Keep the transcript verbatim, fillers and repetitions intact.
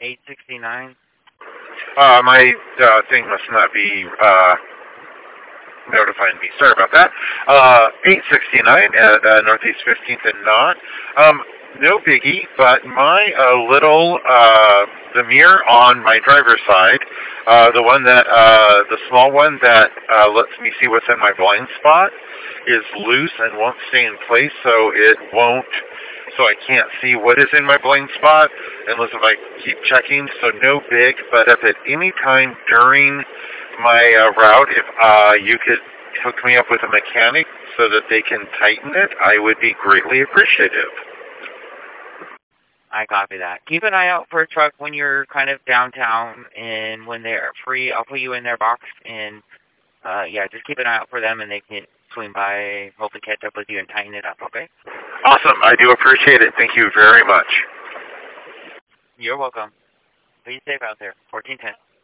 eight sixty-nine. Uh, my uh, thing must not be uh, notifying me. Sorry about that. Uh, eight sixty-nine at uh, Northeast fifteenth and Knott. Um, no biggie, but my uh, little, uh, the mirror on my driver's side, uh, the one that, uh, the small one that uh, lets me see what's in my blind spot, is loose and won't stay in place, so it won't, so I can't see what is in my blind spot unless if I keep checking. So no big, but if at any time during my uh, route, if uh, you could hook me up with a mechanic so that they can tighten it, I would be greatly appreciative. I copy that. Keep an eye out for a truck when you're kind of downtown, and when they're free, I'll put you in their box, and uh, yeah, just keep an eye out for them, and they can swing by, hopefully catch up with you and tighten it up, okay? Awesome. I do appreciate it. Thank you very much. You're welcome. Be safe out there. fourteen ten.